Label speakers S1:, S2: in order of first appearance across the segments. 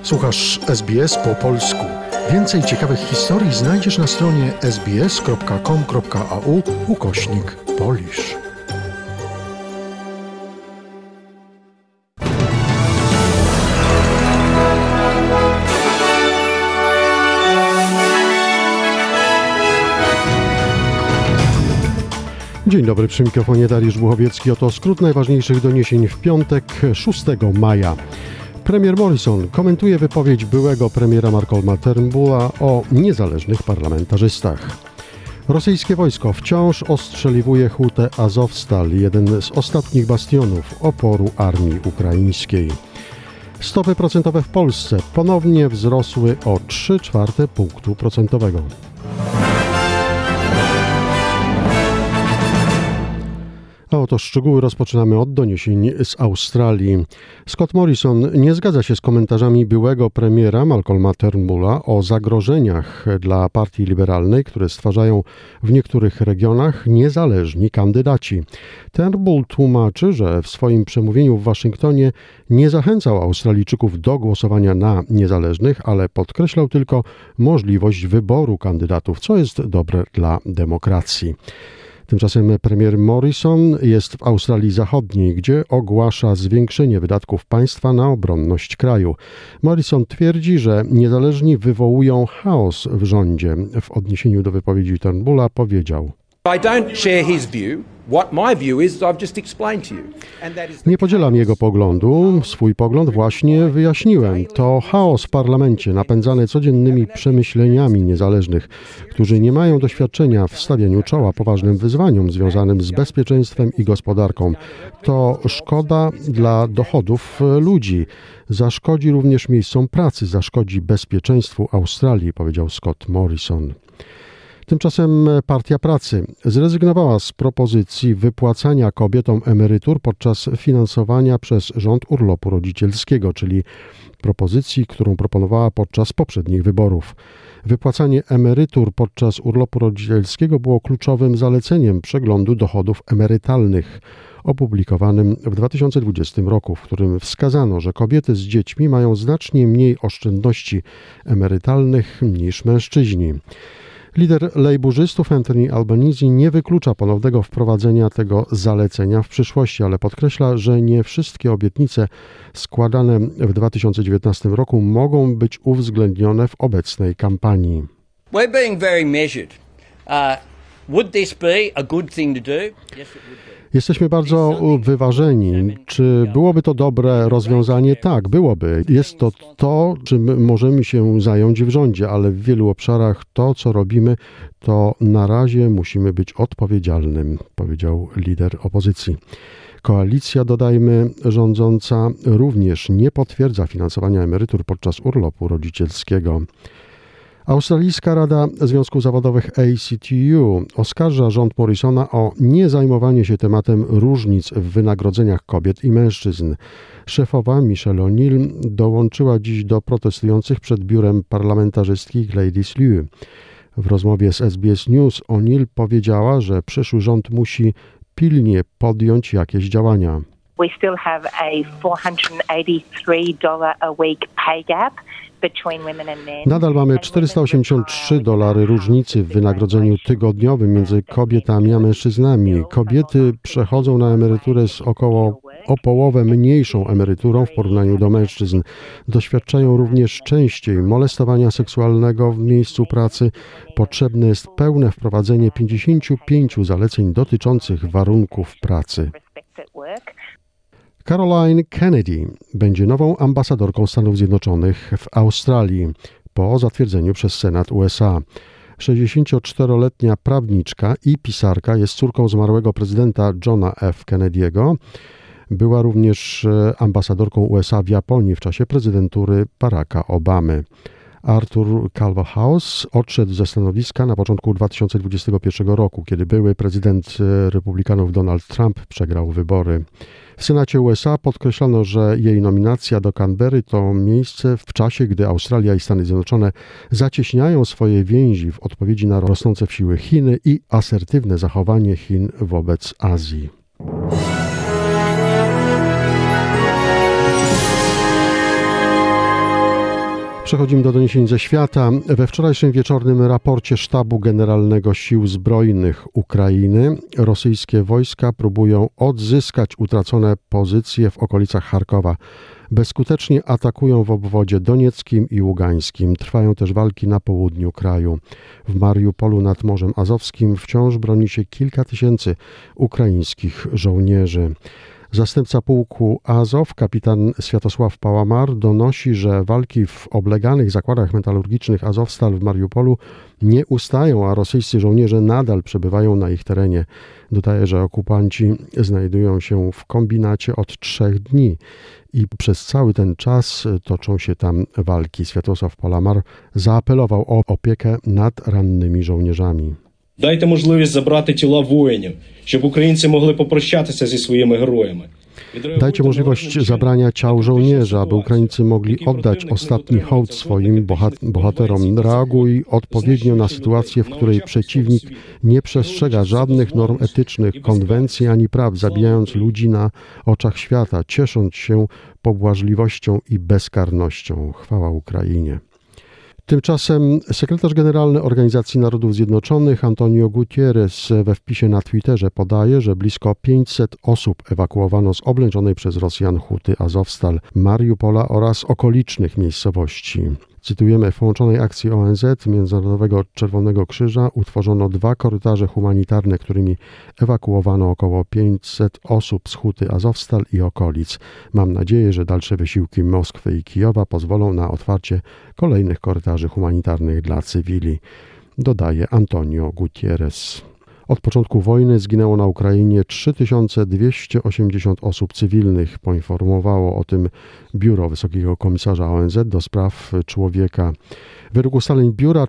S1: Słuchasz SBS po polsku. Więcej ciekawych historii znajdziesz na stronie sbs.com.au/Polish. Dzień dobry, przy mikrofonie Dariusz Buchowiecki. Oto skrót najważniejszych doniesień w piątek, 6 maja. Premier Morrison komentuje wypowiedź byłego premiera Malcolma Turnbulla o niezależnych parlamentarzystach. Rosyjskie wojsko wciąż ostrzeliwuje hutę Azovstal, jeden z ostatnich bastionów oporu armii ukraińskiej. Stopy procentowe w Polsce ponownie wzrosły o 0,3 punktu procentowego. A oto szczegóły rozpoczynamy od doniesień z Australii. Scott Morrison nie zgadza się z komentarzami byłego premiera Malcolma Turnbulla o zagrożeniach dla partii liberalnej, które stwarzają w niektórych regionach niezależni kandydaci. Turnbull tłumaczy, że w swoim przemówieniu w Waszyngtonie nie zachęcał Australijczyków do głosowania na niezależnych, ale podkreślał tylko możliwość wyboru kandydatów, co jest dobre dla demokracji. Tymczasem premier Morrison jest w Australii Zachodniej, gdzie ogłasza zwiększenie wydatków państwa na obronność kraju. Morrison twierdzi, że niezależni wywołują chaos w rządzie. W odniesieniu do wypowiedzi Turnbulla powiedział: Nie podzielam jego poglądu. Swój pogląd właśnie wyjaśniłem. To chaos w parlamencie napędzany codziennymi przemyśleniami niezależnych, którzy nie mają doświadczenia w stawianiu czoła poważnym wyzwaniom związanym z bezpieczeństwem i gospodarką. To szkoda dla dochodów ludzi. Zaszkodzi również miejscom pracy, zaszkodzi bezpieczeństwu Australii, powiedział Scott Morrison. Tymczasem Partia Pracy zrezygnowała z propozycji wypłacania kobietom emerytur podczas finansowania przez rząd urlopu rodzicielskiego, czyli propozycji, którą proponowała podczas poprzednich wyborów. Wypłacanie emerytur podczas urlopu rodzicielskiego było kluczowym zaleceniem przeglądu dochodów emerytalnych opublikowanym w 2020 roku, w którym wskazano, że kobiety z dziećmi mają znacznie mniej oszczędności emerytalnych niż mężczyźni. Lider lejburzystów Anthony Albanese nie wyklucza ponownego wprowadzenia tego zalecenia w przyszłości, ale podkreśla, że nie wszystkie obietnice składane w 2019 roku mogą być uwzględnione w obecnej kampanii.
S2: We're being very measured. Would this be a good thing to do? Yes, it would be.
S1: Jesteśmy bardzo wyważeni. Czy byłoby to dobre rozwiązanie? Tak, byłoby. Jest to, czym możemy się zająć w rządzie, ale w wielu obszarach to, co robimy, to na razie musimy być odpowiedzialnym, powiedział lider opozycji. Koalicja, dodajmy, rządząca również nie potwierdza finansowania emerytur podczas urlopu rodzicielskiego. Australijska Rada Związków Zawodowych ACTU oskarża rząd Morrisona o niezajmowanie się tematem różnic w wynagrodzeniach kobiet i mężczyzn. Szefowa Michelle O'Neill dołączyła dziś do protestujących przed biurem parlamentarzystki Gladys Liu. W rozmowie z SBS News O'Neill powiedziała, że przyszły rząd musi pilnie podjąć jakieś działania.
S3: We still have a $483 a week pay gap.
S1: Nadal mamy $483 różnicy w wynagrodzeniu tygodniowym między kobietami a mężczyznami. Kobiety przechodzą na emeryturę z o połowę mniejszą emeryturą w porównaniu do mężczyzn. Doświadczają również częściej molestowania seksualnego w miejscu pracy. Potrzebne jest pełne wprowadzenie 55 zaleceń dotyczących warunków pracy. Caroline Kennedy będzie nową ambasadorką Stanów Zjednoczonych w Australii po zatwierdzeniu przez Senat USA. 64-letnia prawniczka i pisarka jest córką zmarłego prezydenta Johna F. Kennedy'ego. Była również ambasadorką USA w Japonii w czasie prezydentury Baracka Obamy. Arthur Calverhouse odszedł ze stanowiska na początku 2021 roku, kiedy były prezydent republikanów Donald Trump przegrał wybory. W Senacie USA podkreślono, że jej nominacja do Canberry to miejsce w czasie, gdy Australia i Stany Zjednoczone zacieśniają swoje więzi w odpowiedzi na rosnące w siły Chiny i asertywne zachowanie Chin wobec Azji. Przechodzimy do doniesień ze świata. We wczorajszym wieczornym raporcie Sztabu Generalnego Sił Zbrojnych Ukrainy rosyjskie wojska próbują odzyskać utracone pozycje w okolicach Charkowa. Bezskutecznie atakują w obwodzie donieckim i ługańskim. Trwają też walki na południu kraju. W Mariupolu nad Morzem Azowskim wciąż broni się kilka tysięcy ukraińskich żołnierzy. Zastępca pułku Azow, kapitan Światosław Pałamar, donosi, że walki w obleganych zakładach metalurgicznych Azowstal w Mariupolu nie ustają, a rosyjscy żołnierze nadal przebywają na ich terenie. Dodaje, że okupanci znajdują się w kombinacie od 3 dni i przez cały ten czas toczą się tam walki. Światosław Pałamar zaapelował o opiekę nad rannymi żołnierzami.
S4: Дайте можливість забрати тіла воїнів, щоб українці могли попрощатися зі своїми героями.
S1: Dajcie możliwość zabrania ciał żołnierzy, aby Ukraińcy mogli oddać ostatni hołd swoim bohaterom. Reaguj odpowiednio na sytuację, w której przeciwnik nie przestrzega żadnych norm etycznych, konwencji ani praw, zabijając ludzi na oczach świata, ciesząc się pobłażliwością i bezkarnością. Chwała Ukrainie. Tymczasem sekretarz generalny Organizacji Narodów Zjednoczonych Antonio Guterres we wpisie na Twitterze podaje, że blisko 500 osób ewakuowano z oblężonej przez Rosjan huty Azowstal, Mariupola oraz okolicznych miejscowości. Cytujemy, w połączonej akcji ONZ, Międzynarodowego Czerwonego Krzyża utworzono 2 korytarze humanitarne, którymi ewakuowano około 500 osób z huty Azowstal i okolic. Mam nadzieję, że dalsze wysiłki Moskwy i Kijowa pozwolą na otwarcie kolejnych korytarzy humanitarnych dla cywili, dodaje Antonio Guterres. Od początku wojny zginęło na Ukrainie 3280 osób cywilnych. Poinformowało o tym Biuro Wysokiego Komisarza ONZ do spraw człowieka. Według ustaleń biura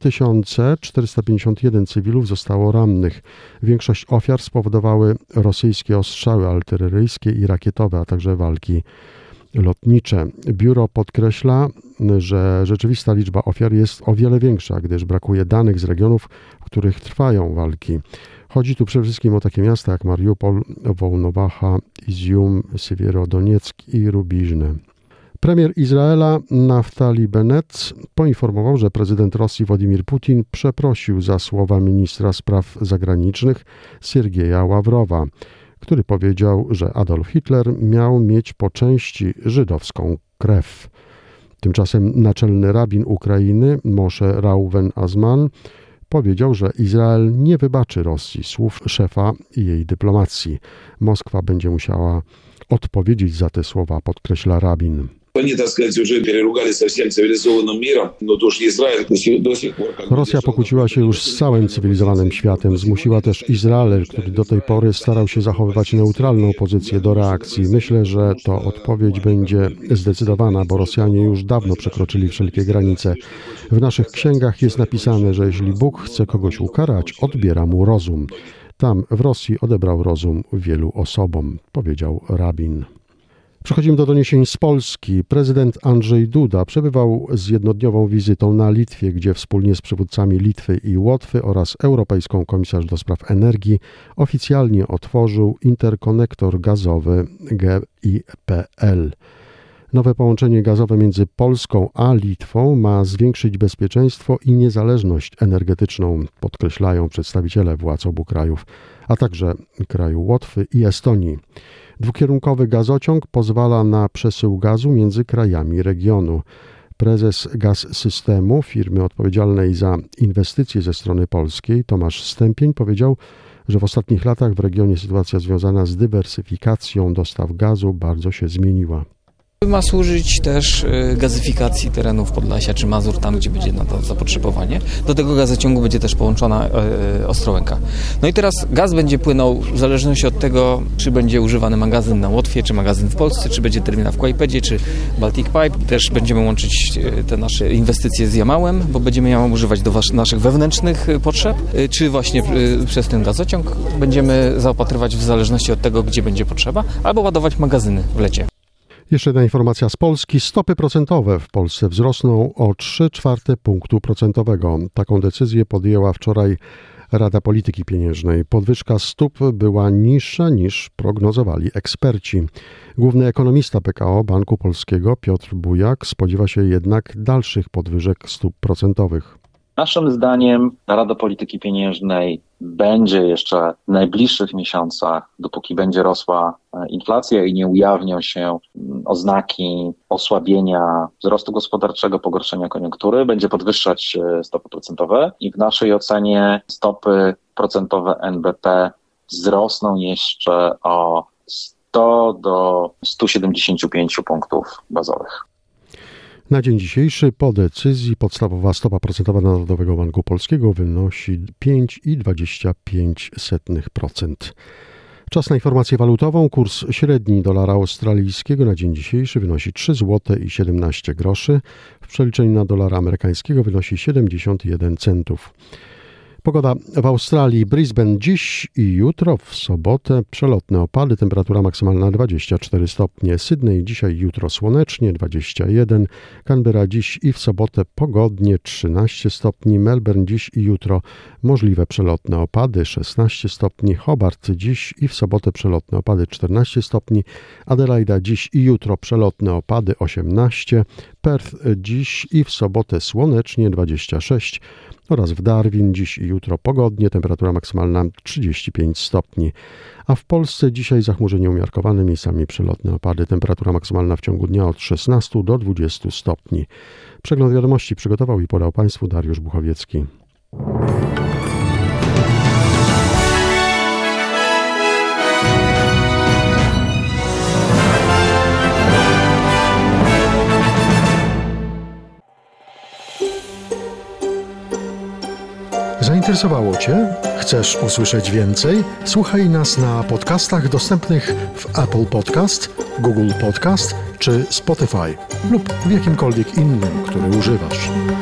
S1: 3451 cywilów zostało rannych. Większość ofiar spowodowały rosyjskie ostrzały artyleryjskie i rakietowe, a także walki lotnicze. Biuro podkreśla, że rzeczywista liczba ofiar jest o wiele większa, gdyż brakuje danych z regionów, w których trwają walki. Chodzi tu przede wszystkim o takie miasta jak Mariupol, Wołnowacha, Izium, Siewierodonieck i Rubiżne. Premier Izraela Naftali Bennett poinformował, że prezydent Rosji Władimir Putin przeprosił za słowa ministra spraw zagranicznych Siergieja Ławrowa, który powiedział, że Adolf Hitler miał mieć po części żydowską krew. Tymczasem naczelny rabin Ukrainy Moshe Rauven Azman powiedział, że Izrael nie wybaczy Rosji słów szefa jej dyplomacji. Moskwa będzie musiała odpowiedzieć za te słowa, podkreśla rabin. Rosja pokłóciła się już z całym cywilizowanym światem. Zmusiła też Izrael, który do tej pory starał się zachowywać neutralną pozycję do reakcji. Myślę, że to odpowiedź będzie zdecydowana, bo Rosjanie już dawno przekroczyli wszelkie granice. W naszych księgach jest napisane, że jeśli Bóg chce kogoś ukarać, odbiera mu rozum. Tam w Rosji odebrał rozum wielu osobom, powiedział rabin. Przechodzimy do doniesień z Polski. Prezydent Andrzej Duda przebywał z jednodniową wizytą na Litwie, gdzie wspólnie z przywódcami Litwy i Łotwy oraz europejską komisarz do spraw energii oficjalnie otworzył interkonektor gazowy GIPL. Nowe połączenie gazowe między Polską a Litwą ma zwiększyć bezpieczeństwo i niezależność energetyczną, podkreślają przedstawiciele władz obu krajów, a także kraju Łotwy i Estonii. Dwukierunkowy gazociąg pozwala na przesył gazu między krajami regionu. Prezes Gaz-Systemu, firmy odpowiedzialnej za inwestycje ze strony polskiej, Tomasz Stępień, powiedział, że w ostatnich latach w regionie sytuacja związana z dywersyfikacją dostaw gazu bardzo się zmieniła.
S5: Ma służyć też gazyfikacji terenów Podlasia czy Mazur, tam gdzie będzie na to zapotrzebowanie. Do tego gazociągu będzie też połączona Ostrołęka. No i teraz gaz będzie płynął w zależności od tego, czy będzie używany magazyn na Łotwie, czy magazyn w Polsce, czy będzie terminal w Kłajpedzie, czy Baltic Pipe. Też będziemy łączyć te nasze inwestycje z Jamałem, bo będziemy Jamał używać do naszych wewnętrznych potrzeb, czy właśnie przez ten gazociąg będziemy zaopatrywać w zależności od tego, gdzie będzie potrzeba, albo ładować magazyny w lecie.
S1: Jeszcze jedna informacja z Polski. Stopy procentowe w Polsce wzrosną o 0,3 punktu procentowego. Taką decyzję podjęła wczoraj Rada Polityki Pieniężnej. Podwyżka stóp była niższa niż prognozowali eksperci. Główny ekonomista PKO Banku Polskiego Piotr Bujak spodziewa się jednak dalszych podwyżek stóp procentowych.
S6: Naszym zdaniem Rada Polityki Pieniężnej będzie jeszcze w najbliższych miesiącach, dopóki będzie rosła inflacja i nie ujawnią się oznaki osłabienia wzrostu gospodarczego, pogorszenia koniunktury, będzie podwyższać stopy procentowe i w naszej ocenie stopy procentowe NBP wzrosną jeszcze o 100 do 175 punktów bazowych.
S1: Na dzień dzisiejszy po decyzji podstawowa stopa procentowa Narodowego Banku Polskiego wynosi 5,25%. Czas na informację walutową. Kurs średni dolara australijskiego na dzień dzisiejszy wynosi 3 zł i 17 groszy. W przeliczeniu na dolara amerykańskiego wynosi 71 centów. Pogoda w Australii, Brisbane dziś i jutro, w sobotę przelotne opady, temperatura maksymalna 24 stopnie, Sydney dzisiaj i jutro słonecznie 21, Canberra dziś i w sobotę pogodnie 13 stopni, Melbourne dziś i jutro możliwe przelotne opady 16 stopni, Hobart dziś i w sobotę przelotne opady 14 stopni, Adelaida dziś i jutro przelotne opady 18, Perth dziś i w sobotę słonecznie 26 oraz w Darwin dziś i jutro pogodnie, temperatura maksymalna 35 stopni. A w Polsce dzisiaj zachmurzenie umiarkowane, miejscami przelotne opady, temperatura maksymalna w ciągu dnia od 16 do 20 stopni. Przegląd wiadomości przygotował i podał Państwu Dariusz Buchowiecki. Zainteresowało Cię? Chcesz usłyszeć więcej? Słuchaj nas na podcastach dostępnych w Apple Podcast, Google Podcast czy Spotify lub w jakimkolwiek innym, który używasz.